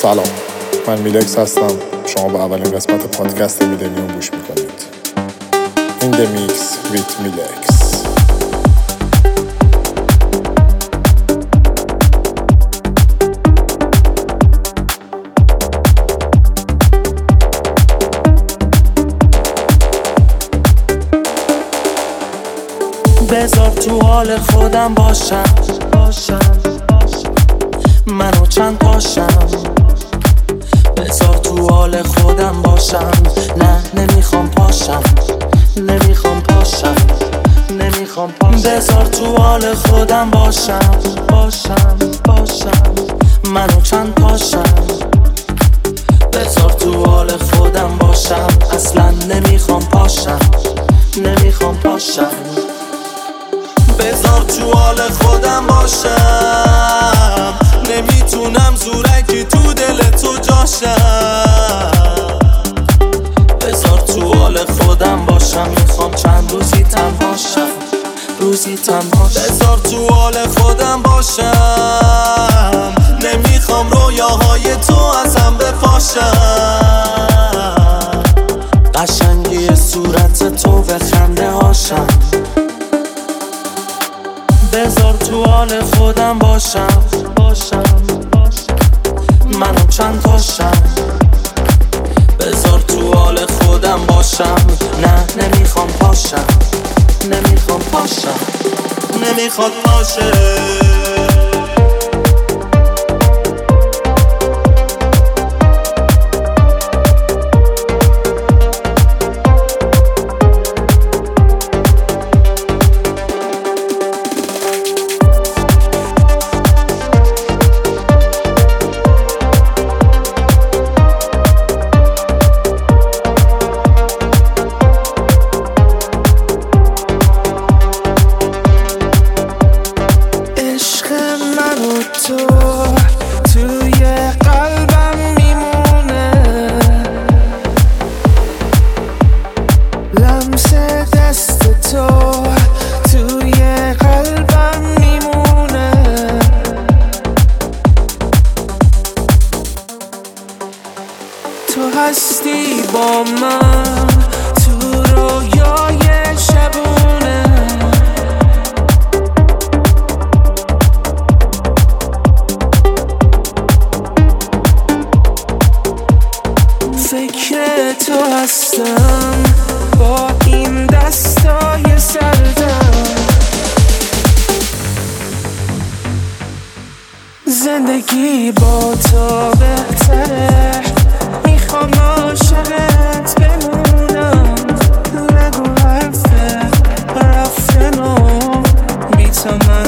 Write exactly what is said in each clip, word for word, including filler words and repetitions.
سلام، من میلکس هستم. شما به اولین قسمت پادکست میلنیوم گوش میکنید. In the mix with میلکس. بذار تو حال خودم باشم باشم منو چند پاشم. بذار تو حال خودم باشم. نه نمیخوام پاشم نمیخوام پاشم نمیخوام پاشم. بذار تو حال خودم باشم باشم باشم منو چند پاشم. بذار تو حال خودم باشم. اصلا نمیخوام پاشم نمیخوام پاشم. بذار تو حال خودم باشم. نمیتونم زورکی تو دل تو جاشم. بذار تو حال خودم باشم. میخوام چند روزی تنها شم روزی تنها شم. بذار تو حال خودم باشم. نمیخوام رویاهای تو ازم بپاشم. قشنگی صورت تو به خنده هاشم. بذار تو حال خودم باشم باشم منو چند پاشم. بذار تو حال خودم باشم. نه نمیخوام پاشم نمیخوام پاشم نمیخواد پاشه. هستی با من تو رویای شبونه. فکر تو هستم با این دستای سردم. زندگی با تو بهتره. میخوام عاشقت بمونم. نگو حرفه رفتن و بی تو من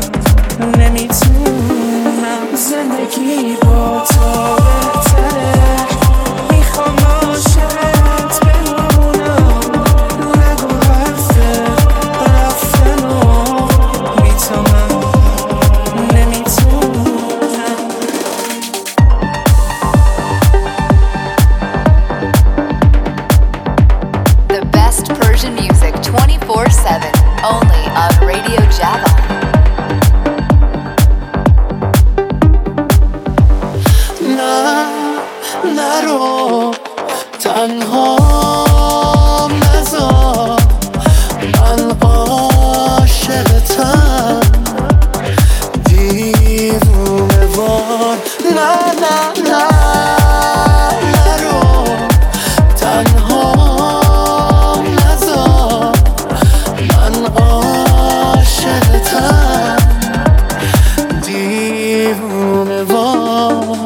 نمیتونم. زندگی با تو بهتره. میخوام عاشقت بمونم. نگو حرفه رفتن و بی تو من نمیتونم. twenty-four seven, only on Radio Java. نه نرو تنها نذار. من عاشقتم دیوونه وار. نه نه نه نرو تنها دیوونه وار.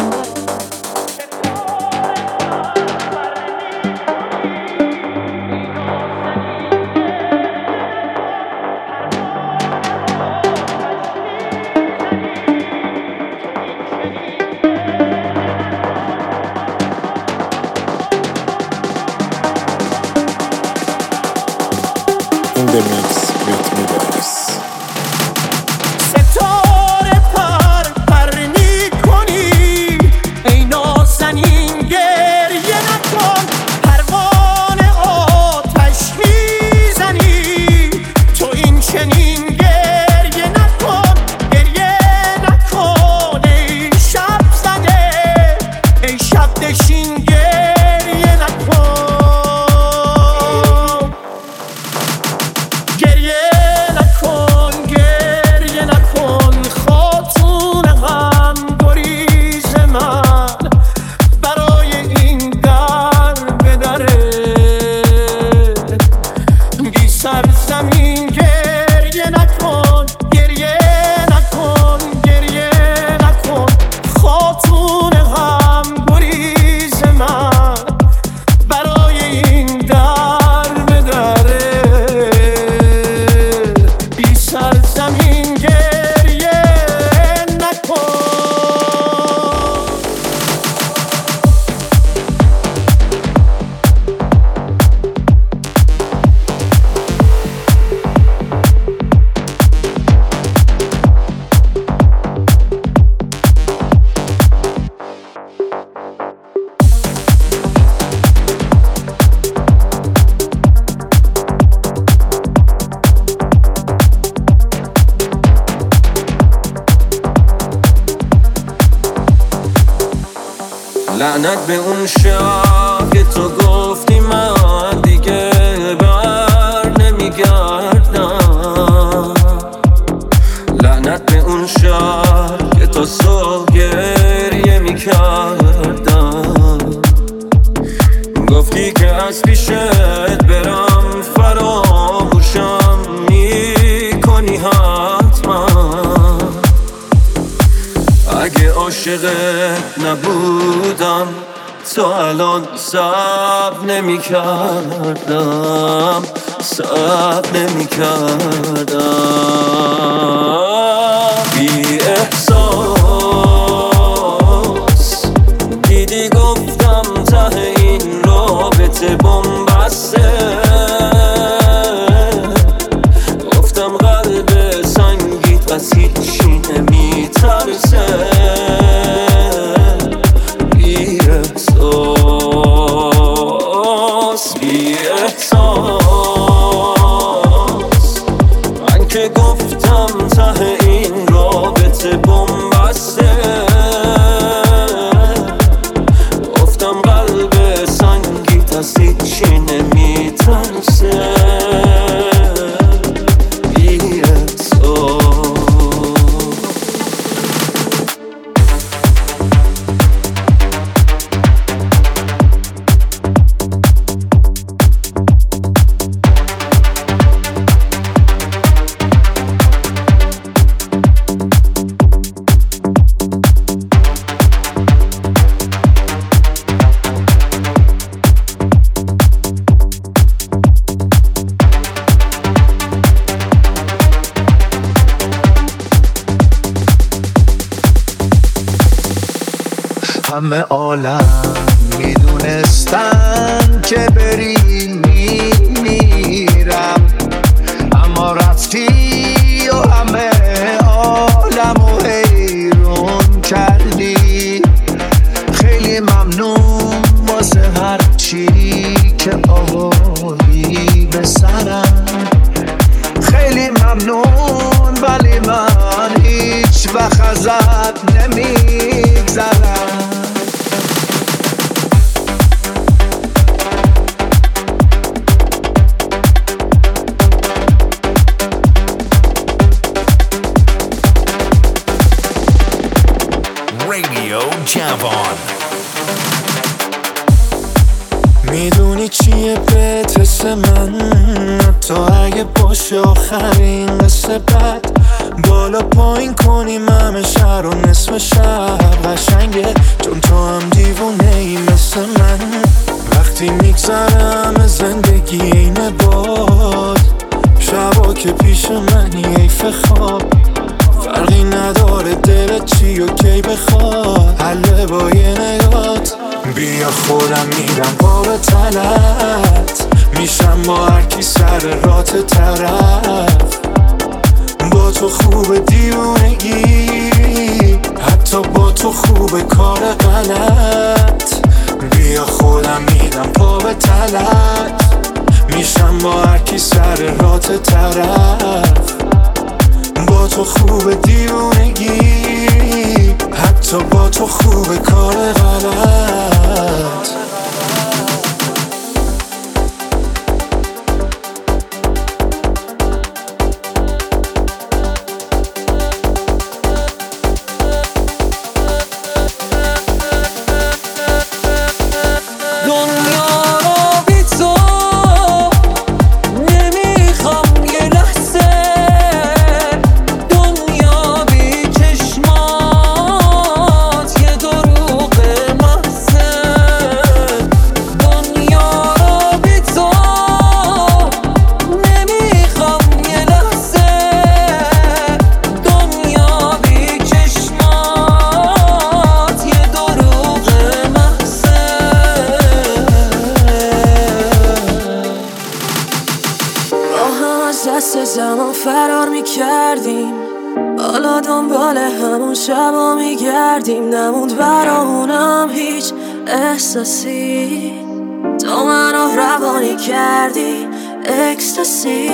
In the mix with میلکس. لعنت به اون شب که تو گفتی من دیگه بر نمیگردم. لعنت به اون شب که تا صبح گریه میکردم. گفتی که از پیشت برم فراموشم میکنی حتما. اگه عاشقت نبودم تا الان صبر نمی کردم، صبر نمی کردم. بی احساس دیدی گفتم ته این رابطه بن‌بسته. گفتم قلب سنگیت از هیچی نمیترسه. بی احساس بی احساس من که گفتم ته این رابطه بن‌بسته. گفتم قلب سنگیت از هیچی نمیترسه. بی احساس همه عالم میدونستن که بری میمیرم، اما رفتی و همه عالم و حیرون کردی. خیلی ممنون واسه هر چی که آوردی به سرم. خیلی ممنون ولی من هیچ وقت ازت نمیگذرم. Radio Javon. میدونی چیه بهتس من، تو اگه باشه آخرین قصه بد بالا پایین کنیم همه شهر و نصف شب قشنگه، چون تو هم دیوونه ای مثل من. وقتی میگذرم زندگی اینه باد، شبا که پیش منی حیف خواب. فرقی نداره دلت چی و کی بخواد، حله با یه نگات. بیا خودم میرم پا به تلت، میشم با هرکی سر رات طرف. با تو خوب دیونگی، حتی با تو خوب کار غلط. بیا خودم میرم پا به تلت، میشم با هرکی سر رات طرف. با تو خوب دیونگی، حتی با تو خوب کار غلط. زمان فرار میکردیم، حالا دنبال همون شبا میگردیم. نموند برامونم هیچ احساسی، تو منو روانی کردی اکستاسی.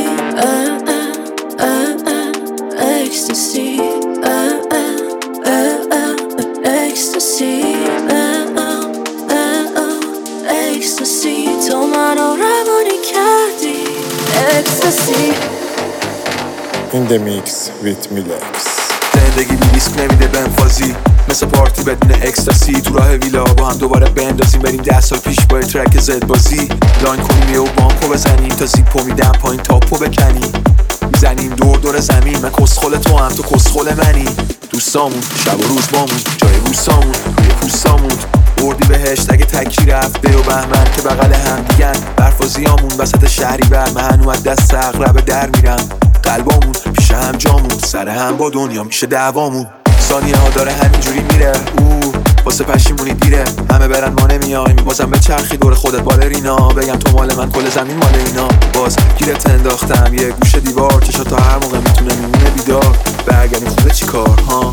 اکستاسی اکستاسی اکستاسی. این دمیکس ویت میلکس. زندگی بی ریسک نمیده بهم فازی، مثل پارتی بدون اکستاسی. تو راه ویلا با هم دوباره بندازیم، بریم ده سال پیش با ترک زد بازی. لاین کنیم یهو بانکو بزنیم، تا زیپو میدم پایین تاپو بکنیم. میزنیم دور دور زمین، من کسخل تو هم تو کسخل منی. دوستامون شب و روز بامون، جای بوسامون روی پوستامون. بردی بهشت اگه تکی رفته و بهمن که بغل هم دیگن. برفازیامون وسط شهری بر من هنو از دست اقرب در میرم. قلبامون پیش هم جامون، سر هم با دنیا میشه دعوامون. ثانیه ها داره همینجوری میره، او واسه پشیمونی دیره. همه برن ما نمیایم، بازم به چرخی دور خودت بالرینا. بگم تو مال من کل زمین مال اینا. باز گیرت انداختم یه گوشه دیوار، چشا تا هر موقع میتونه میمونه بیدار. برگردیم خوبه چی کار ها؟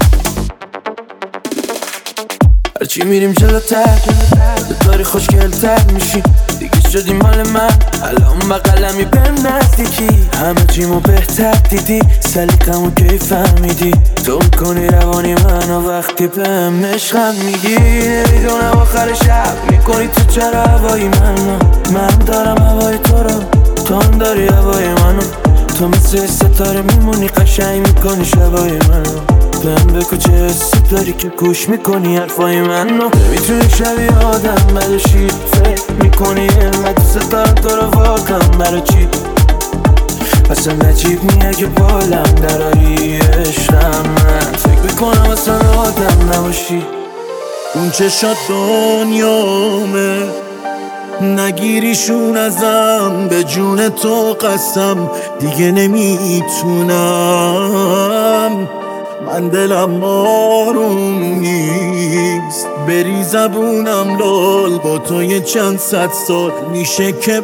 هرچی میریم جلوتر داری خوشگلتر میشی دیگه، شدی مال من الان بقلمی بهم نزدیکی. همه چیمو بهتر دیدی، سلیقمو کی فهمیدی. تو میکنی روانی منو وقتی بهم عشقم میگی. نمیدونم آخر شب میکنی تو چرا هوایی منو. من دارم هوای تو رو، تو هم داری هوای منو. تو مثل ستاره میمونی، قشنگ میکنی شبای منو. بهم بگو چه حسی داری که گوش میکنی حرفای منو. نمیتونی شبیه آدم بدشی، فکر میکنی علمت دوست دارم تو رو واقعا برای چی. اصلا نجیب میه که بالم دراری عشقم. من فکر میکنم اصلا آدم نباشی. اون چشات دنیامه، نگیریشون ازم، به جون تو قسم دیگه نمیتونم. من دلم آروم نیست، بری زبونم لال. با تو یه چند صد سال میشه که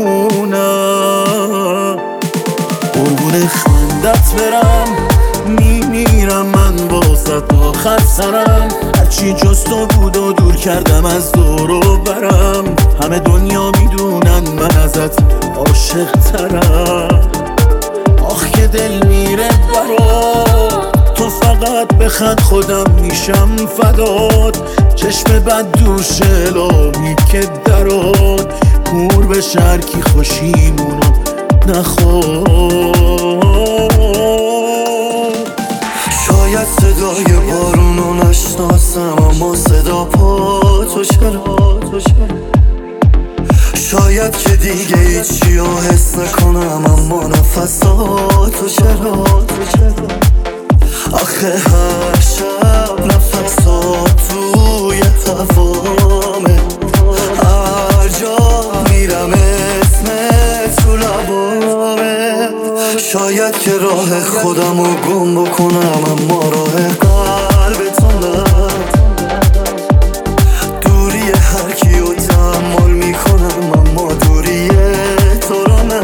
بمونم. قربون خندت برم، میمیرم من واسه آخر سرم. هرچی جز تو بود و دور کردم از دور و برم. همه دنیا میدونن من ازت عاشق ترم. آخ که دل میره برات، تو فقط بخند خودم میشم فدات. چشم بد دوشه لابی که درات، کور به شرکی خوشیمونو نخواد. شاید صدای بارونو نشناسم، اما صدا پا تو چرا. شاید که دیگه هیچی رو حس نکنم، اما نفساتو چرا. آخه هر شب نفسات توی هوامه، هر جا میرم اسم تو لبامه. شاید که راه خودمو گم بکنم، اما راه قلبتون نه. دوری هر کیو تحمل میکنم، اما دوری تو رو نه.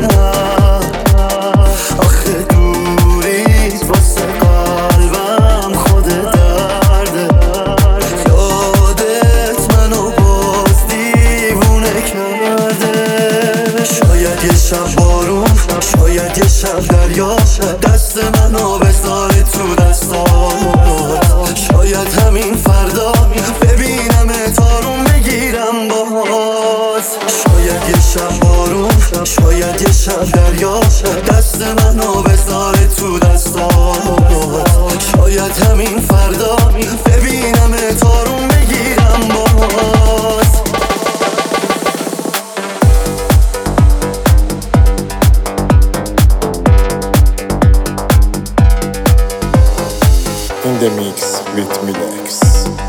آخه دوریت واسه قلبم خود درده. یادت منو باز دیوونه کرده. شاید یه شب بارون، شاید یه شب دریا، دست منو بذاره تو دستات. شاید همین فردا ببینم تارون بگیرم باز. شاید یه شب بارون، شاید یه شب دریا، دست منو بذاره تو دستات. شاید همین فردا ببینم تارون بگیرم باز. این دمیکس ویت میلکس.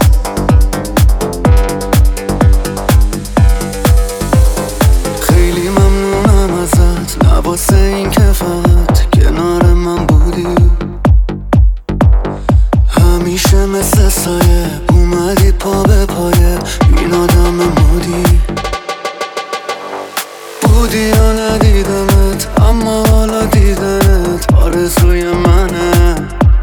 خیلی ممنونم ازت، نه واسه این که فقط کنار من بودی. همیشه مثل سایه اومدی پا به پایه، این آدم مودی. بودی یا ندیدمت، اما حالا دیدنت آرزوی منه.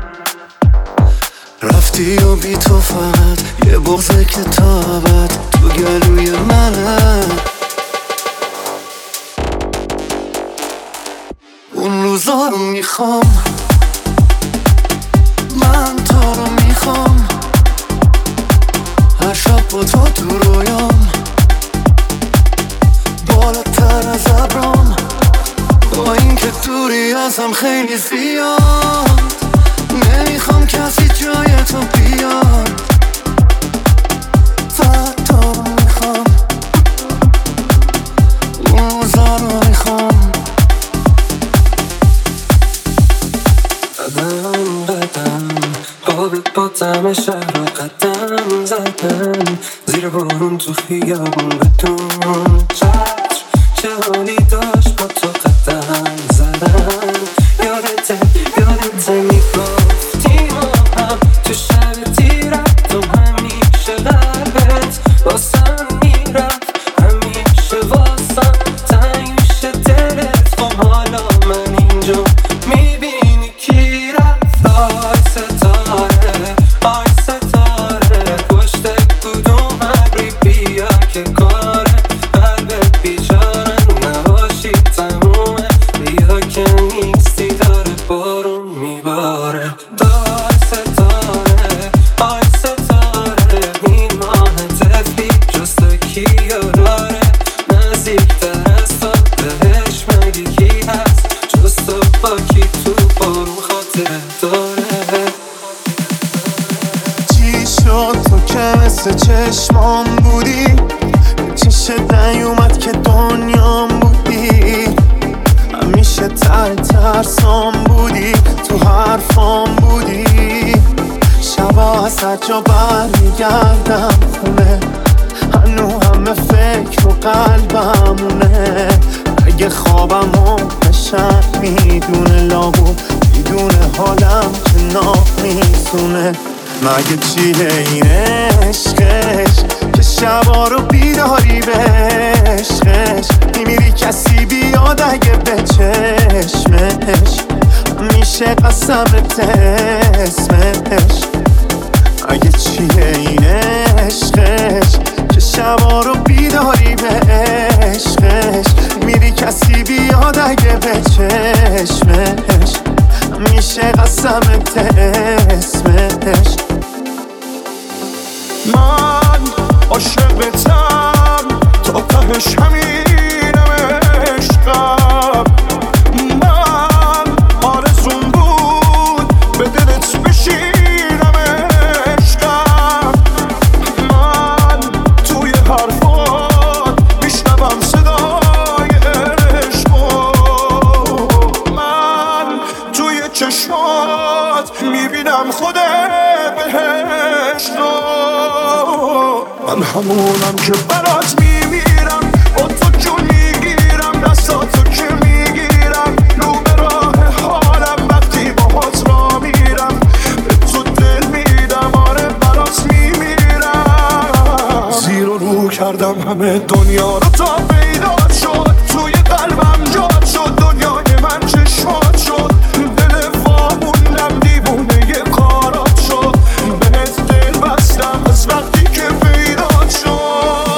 رفتی و بی تو فقط یه بغضه که تا ابد تو گلوی منه. اون روزا رو میخوام، من تو رو میخوام. هر شب با تو تو رویام، بالاتر از ابرام. با این که دوری ازم خیلی زیاد نمیخوام کسی جای تو بیاد فقط میخوام این روزا رو میخوام قدم قدم باب با دم شهر رو قدم زدن زیر بارون تو خیابون بدون چشم چه حالی داشت با تو قدم زدن یادت یادت میگفتی ما هم تو شب تیرت تو همیشه قلبت واسم میرفت همیشه واسم تنگ میشه دلت خب حالا من اینجا میبینی کی رفت آی ستاره آی ستاره پشت کدوم ابری بیا که کاره قلبت بیچاره نباشی تمومه بیا که نیستی داره بارون میباره آی ستاره آی ستاره این ماه تفی جسته کیو داره نزدیکتر از تو بهش مگه کی هست جز تو با کی تو بارون خاطره داره چی شد تو که مثل چشمام بودی چشت نیومد که دنیام بودی همیشه تر ترسام بودی تو حرفام بودی شبا از هر جا برمیگردم خونه هنو همه فکر و قلبمونه اگه خوابمو بشن میدونه لابو میدونه حالم که نامیزونه مگه چیه این عشقش که شبا رو بیداری به عشقش میمیری کسی بیاد اگه به چشمش میشه قسمت اسمش اگه چیه این عشقش که شبا رو بیداری به عشقش میری کسی بیاد اگه به چشمش میشه قسمت اسمش من عاشقتم تا تهش همینم عشقم من آرزون بود به دلت بشینم عشقم من توی حرفات میشنوم صدای عشقو من توی چشمات میبینم خود بهشت من همونم که برات میمیرم با تو جون میگیرم دستاتو که میگیرم رو به راه حالم وقتی باهات را میرم به تو دل میدم آره برات میمیرم زیر و رو کردم همه دنیا رو تا پیدا شد توی قلبم جاد شد دنیای من چشمات شد دل واموندم دیوونه یه کارات شد بهت دل بستم از وقتی که پیدا شد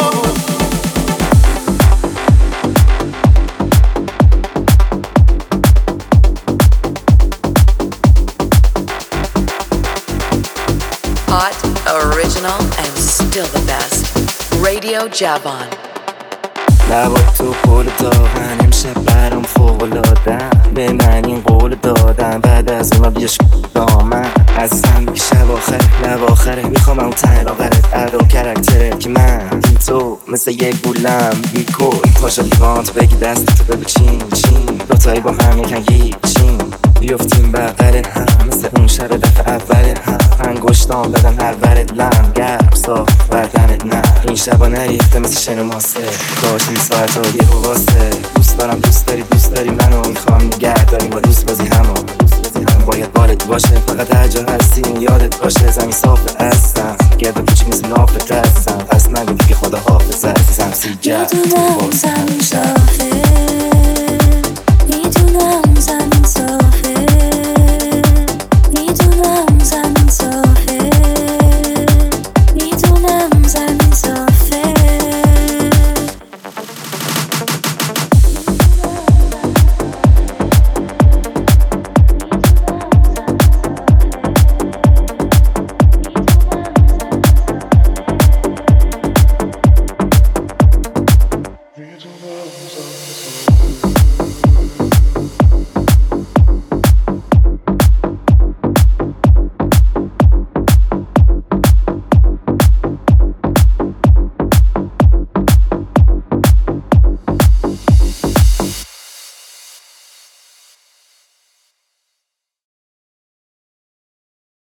Hot, original, and still the best. Radio Javon. لبا تو پول داغن امشب برام فوق‌العاده‌ام به من این قول دادم بعد از اونا بیاش دامن از هم بگی شب آخره لب آخره میخوام اون تن لاغرت ادا و کرکتره که من این تو مثل یک گولم بیکل پاشا لیوانت بگی دست تو بگو چین چین دوتایی با هم یکن هیچین بیفتیم بغل هم مثل اون شب دفعه اول هم انگشتام بدن هر ورد لم گرم صاف بردنت نه این شبا نریخته مثل شن و ماسه کاش این ساعت ها یه واسه دوست دارم دوست داری دوست داری منو میخوام نگرد